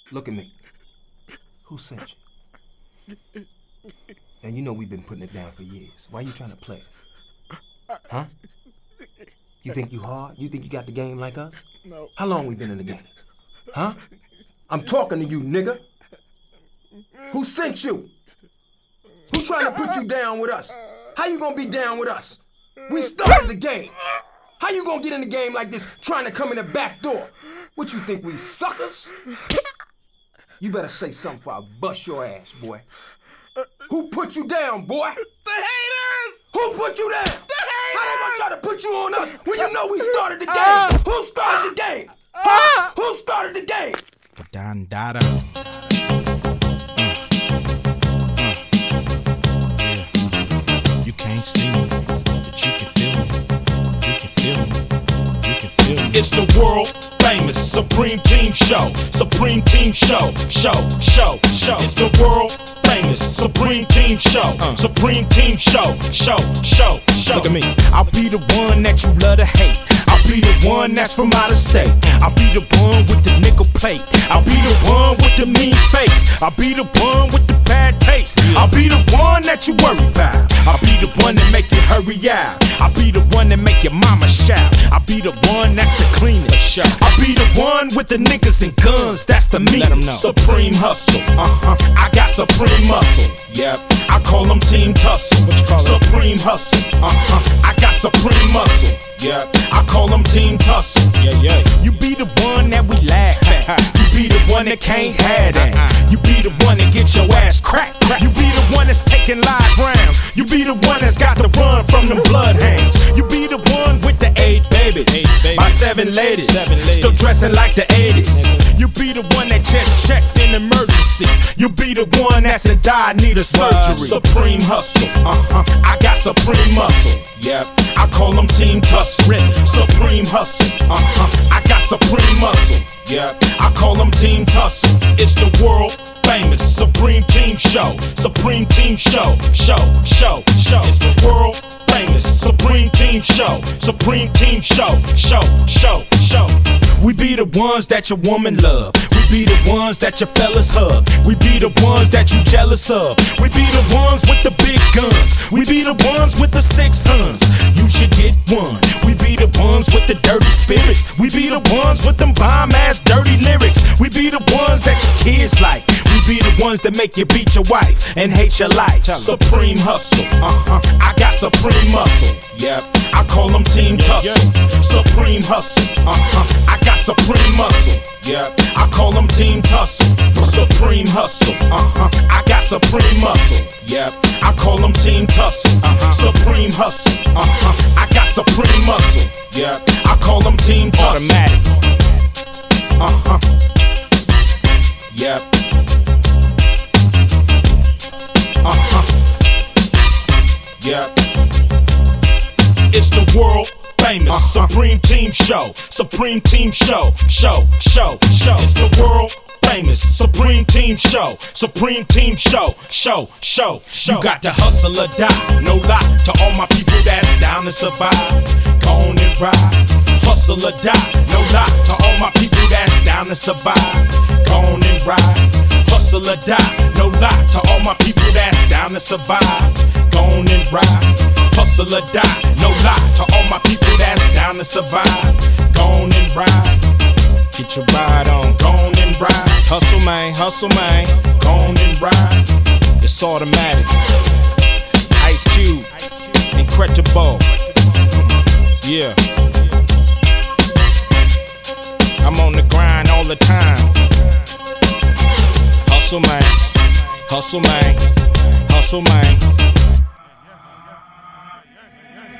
Look at me. Who sent you? And you know we've been putting it down for years. Why you trying to play us? Huh? You think you hard? You think you got the game like us? No. How long we been in the game? Huh? I'm talking to you, nigga. Who sent you? Who's trying to put you down with us? How you gonna be down with us? We started the game. How you gonna get in the game like this, trying to come in the back door? What you think, we suckers? You better say something before I bust your ass, boy. Who put you down, boy? The haters! Who put you down? The haters! How they gonna try to put you on us when you know we started the game? Who started the game? Huh? Who started the game? Dada. Yeah. You can't see me, but you can feel me. You can feel me. You can feel me. It's the world famous Supreme Team Show. Supreme Team Show. Show. It's the world famous Supreme Team Show. Supreme Team Show. Show. Look at me. I'll be the one that you love to hate. I'll be the one that's from out of state. I'll be the one with the nickel plate. I'll be the one with the mean face. I'll be the one with the bad taste. I'll be the one that you worry about. I'll be the one that make you hurry out. I'll be the one that make your mama shout. I'll be the one that's the cleanest. I'll be the one with the niggas and guns. That's the meanest. Supreme hustle. I got supreme muscle. Yep. I call them Team Tussle. Supreme hustle. I got supreme muscle. Yeah, I call them Team Tussle. Yeah. You be the one that we laugh at. You be the one that can't have that. You be the one that get your ass cracked. You be the one that's taking live rounds. You be the one that's got to run from them bloodhounds. You be the one with the 8 babies. My 7 ladies. Still dressing like the 80s. You be the one that just checked in emergency. You be the one that's in dire need of surgery. Supreme hustle. I got supreme muscle. Yep, I call them Team Tussle. Supreme hustle. I got supreme muscle. Yeah, I call them Team Tussle. It's the world famous Supreme Team Show. Supreme Team Show. Show. It's the world famous Supreme Team Show. Supreme Team Show. Show. We be the ones that your woman love. We be the ones that your fellas hug. We be the ones that you jealous of. We be the ones with the big guns. We be the ones with the 6 huns. You should get one. We be the ones with the dirty spirits. We be the ones with them bomb ass dirty lyrics. We be the ones that your kids like. We be the ones that make you beat your wife and hate your life. Supreme hustle. I got supreme muscle. Yep, I call them Team Tussle. Supreme hustle. I got supreme muscle. Yep, I call them Team Tussle. Supreme hustle. I got supreme muscle. Yep, I call them Team Tussle. Supreme hustle. I got supreme muscle. Yep, I call them Team Tussle. Automatic. Yep. Yep. It's the world famous Supreme Team Show. Supreme Team Show. Show. It's the world famous Supreme Team Show. Supreme Team Show. Show. You got to hustle or die. No lie to all my people that's down to survive. Go on and ride. Hustle or die. No lie to all my people that's down to survive. Go on and ride. Hustle or die. No lie to all my people that's down to survive. Go on and ride. Hustle or die. No lie to all my people that's down to survive. Go on and ride. Get your ride on. Go on and ride. Hustle man. Go on and ride. It's automatic. Ice Cube. Incredible. Yeah. I'm on the grind all the time. Hustle man.